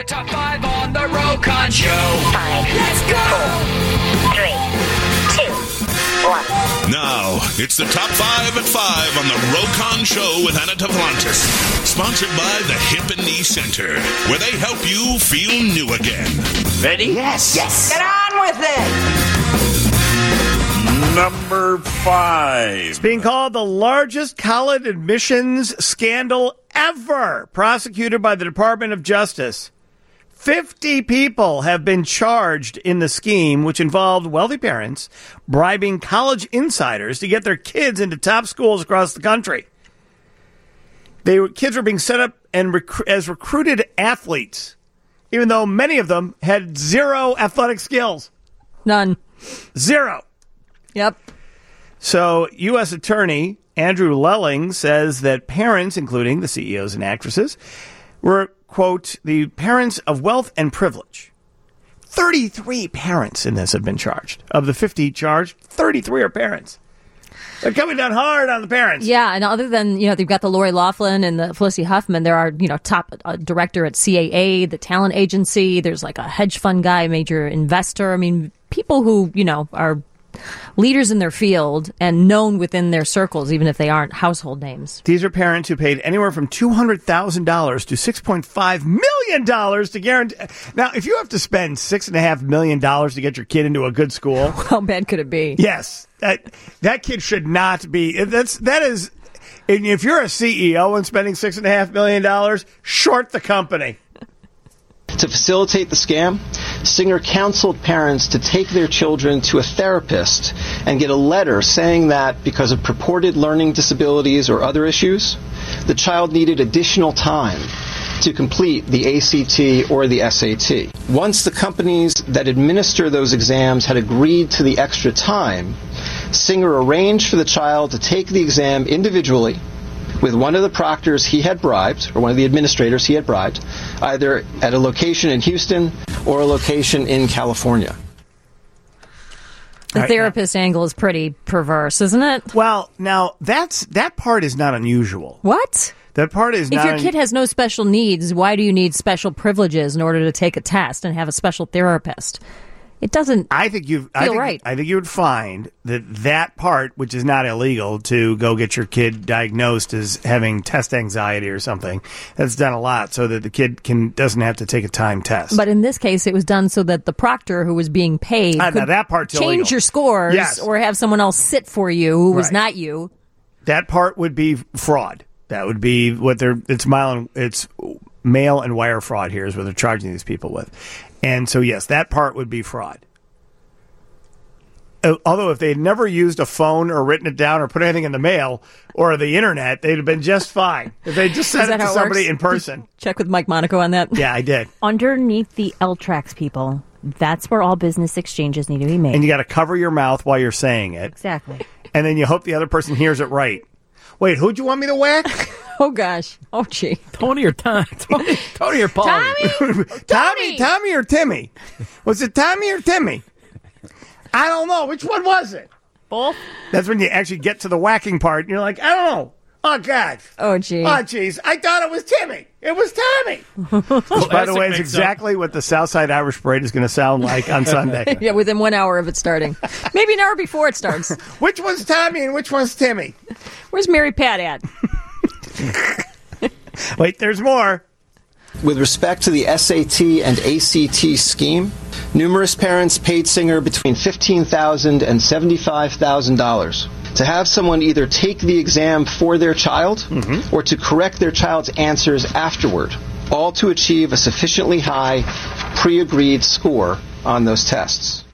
Top 5 on the Rokon Show. 5, Let's go! 4, 3, 2, 1. Now, it's the Top 5 at 5 on the Rokon Show with Anna Tavlantis. Sponsored by the Hip and Knee Center, where they help you feel new again. Ready? Yes. Get on with it! Number 5. It's being called the largest college admissions scandal ever, prosecuted by the Department of Justice. 50 people have been charged in the scheme, which involved wealthy parents bribing college insiders to get their kids into top schools across the country. Kids were being set up as recruited athletes, even though many of them had zero athletic skills. None. Zero. Yep. So, U.S. Attorney Andrew Lelling says that parents, including the CEOs and actresses, were, quote, the parents of wealth and privilege. 33 parents in this have been charged. Of the 50 charged, 33 are parents. They're coming down hard on the parents. Yeah, and other than, they've got the Lori Loughlin and the Felicity Huffman, there are, top director at CAA, the talent agency. There's like a hedge fund guy, major investor. I mean, people who, are leaders in their field and known within their circles, even if they aren't household names. These are parents who paid anywhere from $200,000 to $6.5 million to guarantee. Now, if you have to spend $6.5 million to get your kid into a good school, how bad could it be? Yes, that kid should not be. That is. If you're a CEO and spending $6.5 million, short the company. To facilitate the scam, Singer counseled parents to take their children to a therapist and get a letter saying that because of purported learning disabilities or other issues, the child needed additional time to complete the ACT or the SAT. Once the companies that administer those exams had agreed to the extra time, Singer arranged for the child to take the exam individually with one of the proctors he had bribed, or one of the administrators he had bribed, either at a location in Houston or a location in California. The therapist angle is pretty perverse, isn't it? Well, now, that part is not unusual. What? That part is If not... your kid has no special needs, why do you need special privileges in order to take a test and have a special therapist? It doesn't feel right. I think you would find that part, which is not illegal, to go get your kid diagnosed as having test anxiety or something, that's done a lot so that the kid doesn't have to take a timed test. But in this case, it was done so that the proctor who was being paid could that part's change illegal. your scores, yes, or have someone else sit for you who was not you. That part would be fraud. That would be what it's mail and wire fraud here is what they're charging these people with. And so, yes, that part would be fraud. Although if they had never used a phone or written it down or put anything in the mail or the internet, they'd have been just fine. If they just sent it to somebody in person. Check with Mike Monaco on that. Yeah, I did. Underneath the LTRAX people, that's where all business exchanges need to be made. And you got to cover your mouth while you're saying it. Exactly. And then you hope the other person hears it right. Wait, who'd you want me to whack? Oh, gosh. Oh, gee. Tony or Tony or Paul? Tommy or Timmy? Was it Tommy or Timmy? I don't know. Which one was it? Both? That's when you actually get to the whacking part, and you're like, I don't know. Oh, God. Oh, gee. Oh, jeez. I thought it was Timmy. It was Tommy. Which, by the way, is exactly what the Southside Irish Parade is going to sound like on Sunday. Yeah, within 1 hour of it starting. Maybe an hour before it starts. Which one's Tommy and which one's Timmy? Where's Mary Pat at? Wait, there's more. With respect to the SAT and ACT scheme, numerous parents paid Singer between $15,000 and $75,000 to have someone either take the exam for their child or to correct their child's answers afterward, all to achieve a sufficiently high pre-agreed score on those tests.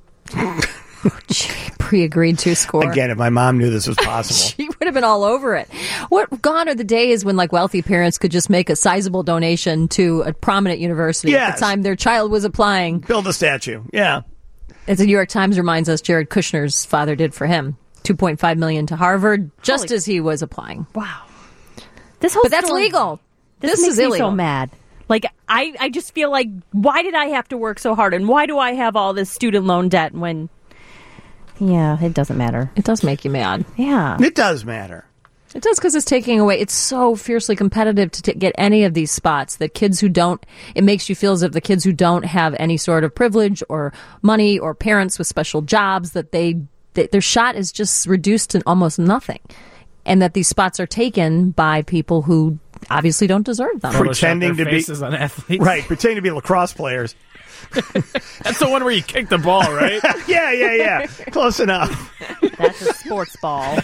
Pre-agreed to score. Again, if my mom knew this was possible. She would have been all over it. What gone are the days when wealthy parents could just make a sizable donation to a prominent university at the time their child was applying. Build a statue. Yeah. As the New York Times reminds us, Jared Kushner's father did for him. $2.5 million to Harvard just as he was applying. Wow. But that's legal. This is makes me illegal. so mad. I just feel like, why did I have to work so hard? And why do I have all this student loan debt when... Yeah, it doesn't matter. It does make you mad. Yeah. It does matter. It does, because it's taking away. It's so fiercely competitive to get any of these spots that kids who don't, it makes you feel as if the kids who don't have any sort of privilege or money or parents with special jobs, that their shot is just reduced to almost nothing. And that these spots are taken by people who obviously don't deserve them. Pretending to be on athletes. Right, pretending to be lacrosse players. That's the one where you kick the ball, right? Yeah. Close enough. That's a sports ball.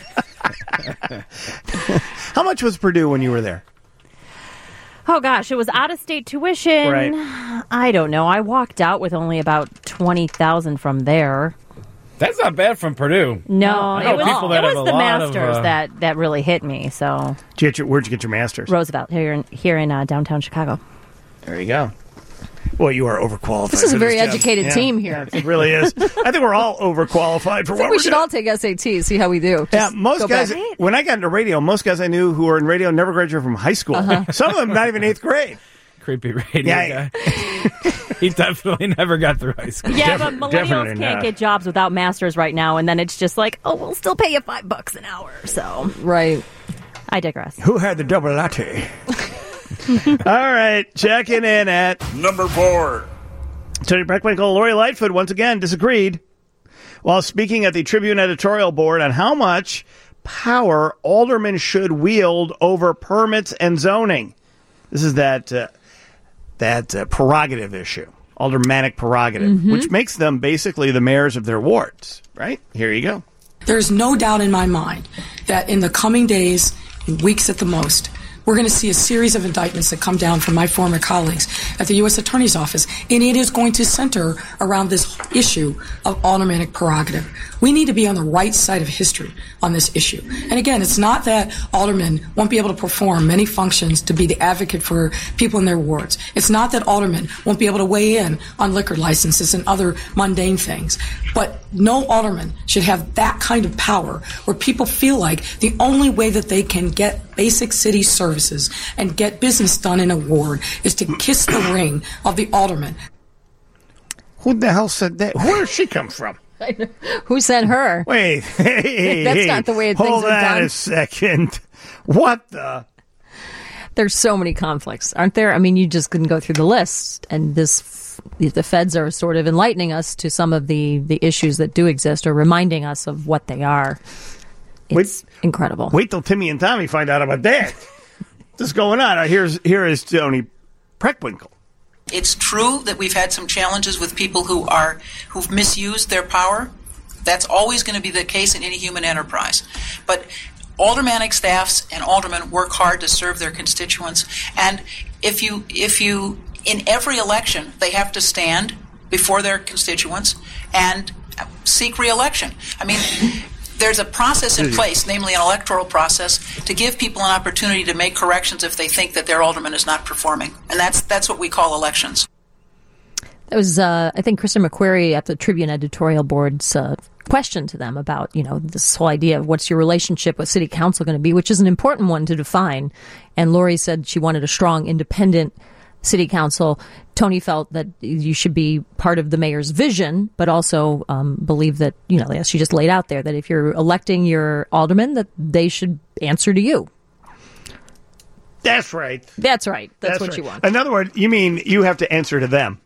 How much was Purdue when you were there? Oh, gosh, it was out-of-state tuition. Right. I don't know. I walked out with only about $20,000 from there. That's not bad from Purdue. No, I know it was, people that it have was a the lot of, Masters that really hit me. So Where'd you get your master's? Roosevelt here in downtown Chicago. There you go. Well, you are overqualified. This is a for very job. educated team here. Yeah, it really is. I think we're all overqualified for what we we're should doing. all take SATs, see how we do. Yeah, Just most go guys, back. when I got into radio, most guys I knew who were in radio never graduated from high school. Some of them not even 8th grade. Creepy radio guy. He definitely never got through high school. Yeah, but Definitely millennials can't not. get jobs without masters right now, and then it's just like, oh, we'll still pay you $5 an hour. So Right. I digress. Who had the double latte? All right, checking in at Number 4. Tony Preckwinkle. Lori Lightfoot once again disagreed while speaking at the Tribune editorial board on how much power aldermen should wield over permits and zoning. This is that prerogative issue, aldermanic prerogative, which makes them basically the mayors of their wards. Right? Here you go. There's no doubt in my mind that in the coming days, weeks at the most, we're going to see a series of indictments that come down from my former colleagues at the U.S. Attorney's Office, and it is going to center around this issue of aldermanic prerogative. We need to be on the right side of history on this issue. And again, it's not that aldermen won't be able to perform many functions to be the advocate for people in their wards. It's not that aldermen won't be able to weigh in on liquor licenses and other mundane things. But no alderman should have that kind of power where people feel like the only way that they can get basic city services and get business done in a ward is to kiss the ring of the alderman. Who the hell said that? Where did she come from? Who sent her? Wait, That's not the way things hold are on done. a second. What the? There's so many conflicts, aren't there? I mean, you just can go through the list, and the feds are sort of enlightening us to some of the issues that do exist, or reminding us of what they are. It's incredible. Wait till Timmy and Tommy find out about that. What's going on? Here is Tony Preckwinkle. It's true that we've had some challenges with people who've misused their power. That's always going to be the case in any human enterprise. But aldermanic staffs and aldermen work hard to serve their constituents. And if you in every election, they have to stand before their constituents and seek re-election. I mean, there's a process in place, namely an electoral process, to give people an opportunity to make corrections if they think that their alderman is not performing. And that's what we call elections. That was, I think, Kristen McQuarrie at the Tribune editorial board's question to them about, this whole idea of what's your relationship with city council going to be, which is an important one to define. And Lori said she wanted a strong, independent city council. Tony felt that you should be part of the mayor's vision, but also believe that, as she just laid out there, that if you're electing your aldermen, that they should answer to you. That's right. That's right. That's what right. you want. In other words, you mean you have to answer to them.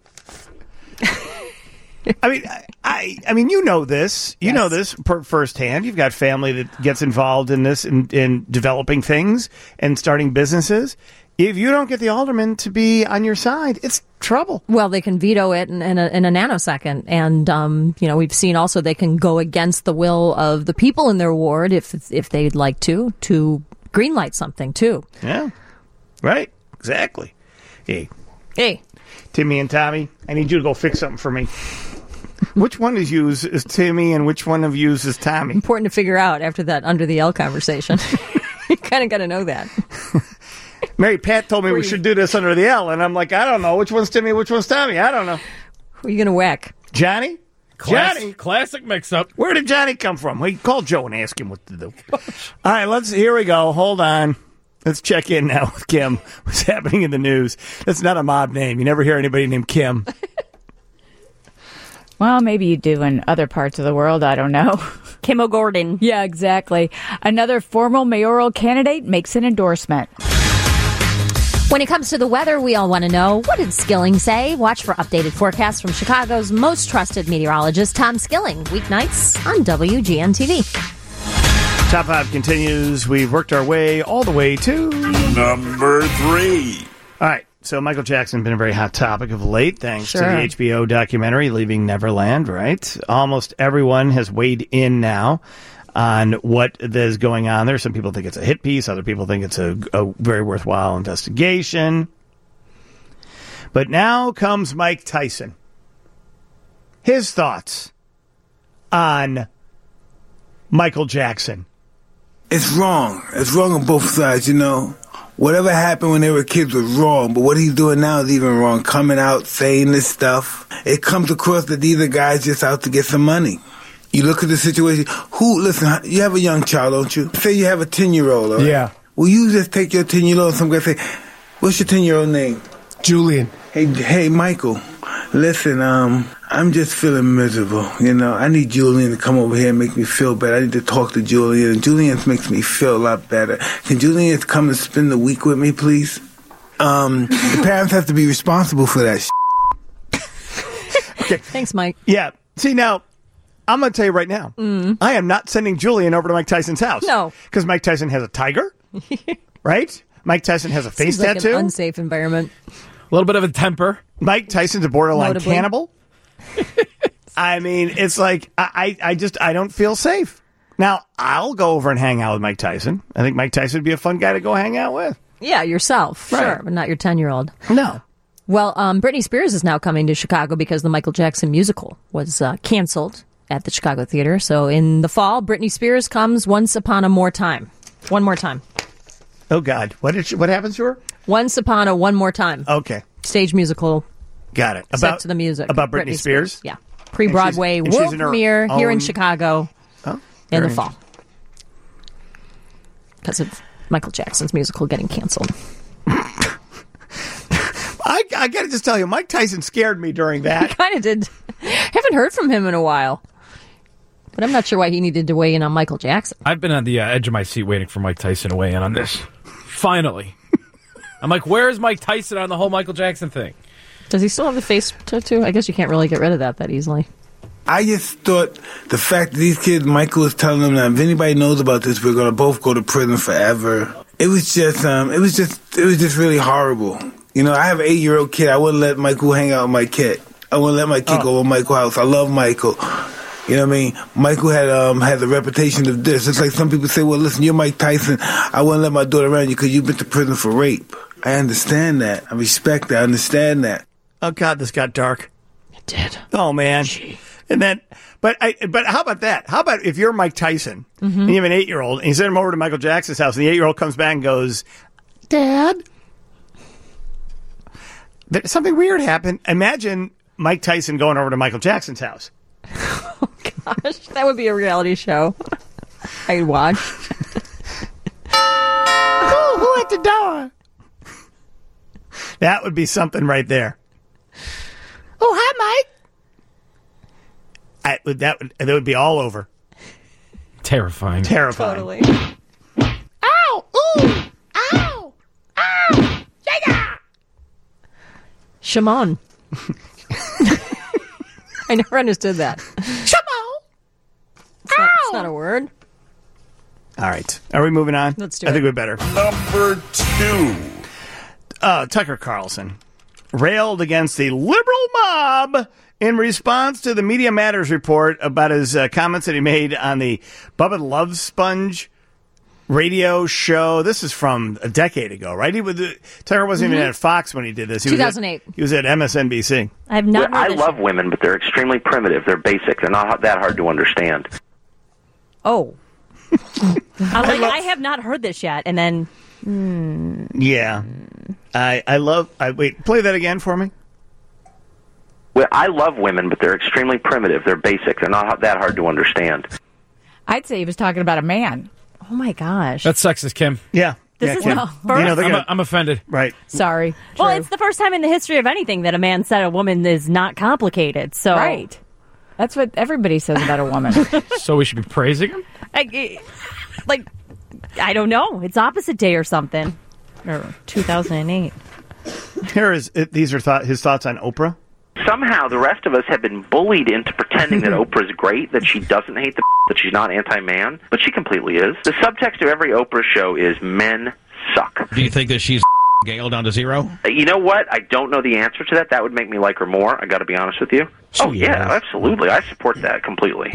I mean, you know this. You know this firsthand. You've got family that gets involved in this, in developing things and starting businesses. If you don't get the alderman to be on your side, it's trouble. Well, they can veto it in a nanosecond. And, we've seen also they can go against the will of the people in their ward if they'd like to greenlight something, too. Yeah. Right. Exactly. Hey. Timmy and Tommy, I need you to go fix something for me. Which one of you is Timmy and which one of you is Tommy? Important to figure out after that under the L conversation. You kind of got to know that. Mary Pat told me we should do this under the L, and I'm like, I don't know. Which one's Timmy, which one's Tommy? I don't know. Who are you going to whack? Johnny? Johnny? Classic mix-up. Where did Johnny come from? Well, call Joe and ask him what to do. All right, here we go. Hold on. Let's check in now with Kim. What's happening in the news? That's not a mob name. You never hear anybody named Kim. Well, maybe you do in other parts of the world. I don't know. Kim O'Gordon. Yeah, exactly. Another formal mayoral candidate makes an endorsement. When it comes to the weather, we all want to know, what did Skilling say? Watch for updated forecasts from Chicago's most trusted meteorologist, Tom Skilling, weeknights on WGN-TV. Top 5 continues. We've worked our way all the way to Number 3. All right. So Michael Jackson has been a very hot topic of late, thanks to Sure. the HBO documentary Leaving Neverland, right? Almost everyone has weighed in now on what is going on there. Some people think it's a hit piece. Other people think it's a very worthwhile investigation. But now comes Mike Tyson. His thoughts on Michael Jackson. It's wrong. It's wrong on both sides, you know. Whatever happened when they were kids was wrong, but what he's doing now is even wrong. Coming out, saying this stuff. It comes across that these are guys just out to get some money. You look at the situation. Listen, you have a young child, don't you? Say you have a 10-year-old, right? Yeah. Will you just take your 10-year-old and some guy say, what's your 10-year-old name? Julian. Hey, Michael. Listen, I'm just feeling miserable. You know, I need Julian to come over here and make me feel better. I need to talk to Julian, and Julian makes me feel a lot better. Can Julian come and spend the week with me, please? The parents have to be responsible for that. Okay. Thanks, Mike. Yeah. See, now, I'm going to tell you right now, I am not sending Julian over to Mike Tyson's house. No. Because Mike Tyson has a tiger, right? Mike Tyson has a face Seems like tattoo. an unsafe environment. A little bit of a temper. Mike Tyson's a borderline Notably. cannibal. I mean, it's like, I don't feel safe. Now, I'll go over and hang out with Mike Tyson. I think Mike Tyson would be a fun guy to go hang out with. Yeah, yourself. Right. Sure, but not your 10-year-old. No. Well, Britney Spears is now coming to Chicago because the Michael Jackson musical was canceled at the Chicago Theater. So in the fall, Britney Spears comes Once Upon a More Time. One more time. Oh, God. What happens to her? Once Upon a One More Time. Okay. Stage musical. Got it. Set to the music. About Britney Spears? Yeah. Pre-Broadway And she's world in her premiere here in own- Chicago Oh, in the very fall. Because of Michael Jackson's musical getting canceled. I got to just tell you, Mike Tyson scared me during that. Kind of did. Haven't heard from him in a while. But I'm not sure why he needed to weigh in on Michael Jackson. I've been on the edge of my seat waiting for Mike Tyson to weigh in on this. Finally. I'm like, where is Mike Tyson on the whole Michael Jackson thing? Does he still have the face tattoo? I guess you can't really get rid of that easily. I just thought the fact that these kids, Michael was telling them that if anybody knows about this, we're gonna both go to prison forever. It was just really horrible. You know, I have an 8-year-old kid. I wouldn't let Michael hang out with my kid. I wouldn't let my kid go to Michael's house. I love Michael. You know what I mean? Michael had the reputation of this. It's like some people say, well, listen, you're Mike Tyson. I wouldn't let my daughter around you because you've been to prison for rape. I understand that. I respect that. I understand that. Oh, God, this got dark. It did. Oh, man. And then, but how about that? How about if you're Mike Tyson and you have an 8-year-old and you send him over to Michael Jackson's house and the 8-year-old comes back and goes, Dad, something weird happened. Imagine Mike Tyson going over to Michael Jackson's house. Oh, gosh. That would be a reality show. I'd watch. Who at the door? That would be something right there. Oh, hi, Mike. That would be all over. Terrifying. Terrifying. Totally. Ow! Ooh! Ow! Ow! Yeah! Shimon. I never understood that. Shimon! It's not a word. All right. Are we moving on? Let's do I think it. we better. Number 2. Tucker Carlson railed against the liberal mob in response to the Media Matters report about his comments that he made on the Bubba Love Sponge radio show. This is from a decade ago, right? Tucker wasn't even at Fox when he did this. 2008. He was at MSNBC. I have not heard I this. love women, but they're extremely primitive. They're basic. They're not that hard to understand. Oh. I have not heard this yet. And then... Yeah. Wait, play that again for me. Well, I love women, but they're extremely primitive. They're basic. They're not that hard to understand. I'd say he was talking about a man. Oh, my gosh. That's sexist, Kim. Yeah. This is Kim. the first... I'm offended. Right. Sorry. Well, True. it's the first time in the history of anything that a man said a woman is not complicated. So Right. That's what everybody says about a woman. So we should be praising him? I don't know. It's opposite day or something. Or 2008. These are his thoughts on Oprah. Somehow the rest of us have been bullied into pretending that Oprah's great, that she doesn't hate that she's not anti-man, but she completely is. The subtext of every Oprah show is men suck. Do you think that she's Gail down to zero? You know what? I don't know the answer to that. That would make me like her more. I got to be honest with you. Oh yeah, absolutely. I support that completely.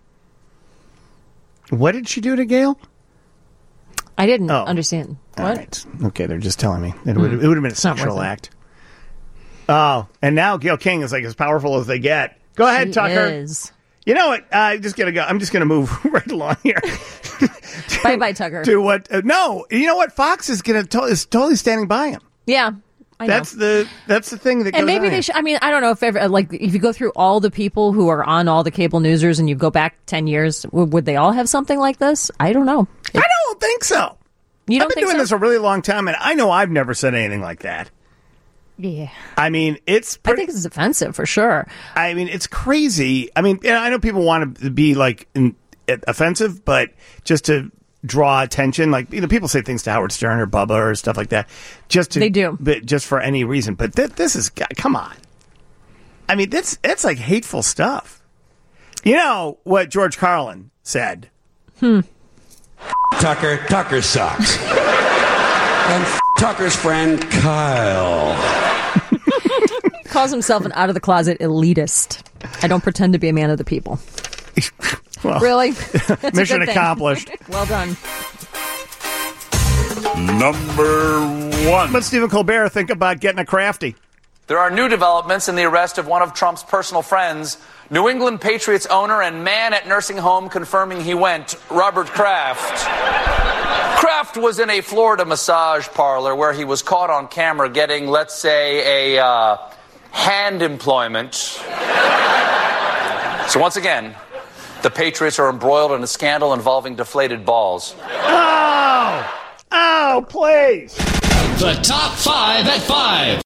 What did she do to Gail? I didn't understand. All What? right. Okay, they're just telling me. It would have been a sexual act. Oh, and now Gail King is like as powerful as they get. Go ahead, She Tucker. is. You know what? I'm just gonna move right along here. Bye, Tucker. To what? No, you know what? Fox is is totally standing by him. Yeah. I know. That's the thing that. And goes maybe on. they should. I mean, I don't know if if you go through all the people who are on all the cable newsers and you go back 10 years, would they all have something like this? I don't know. I don't think so. You don't I've been think doing so? this a really long time, and I know I've never said anything like that. Yeah. I mean, I think it's offensive for sure. I mean, it's crazy. I mean, I know people want to be like offensive, but just to draw attention, like people say things to Howard Stern or Bubba or stuff like that, they do, but just for any reason. But this is, come on. I mean, it's like hateful stuff. You know what George Carlin said? Tucker sucks. And Tucker's friend Kyle. Calls himself an out-of-the-closet elitist. I don't pretend to be a man of the people. Well, really? That's a mission good thing. accomplished. Well done. Number 1. What Stephen Colbert think about getting a crafty? There are new developments in the arrest of one of Trump's personal friends, New England Patriots owner and man at nursing home confirming he went, Robert Kraft. Kraft was in a Florida massage parlor where he was caught on camera getting, let's say, a hand employment. So once again, the Patriots are embroiled in a scandal involving deflated balls. Oh, please. The top 5 at 5.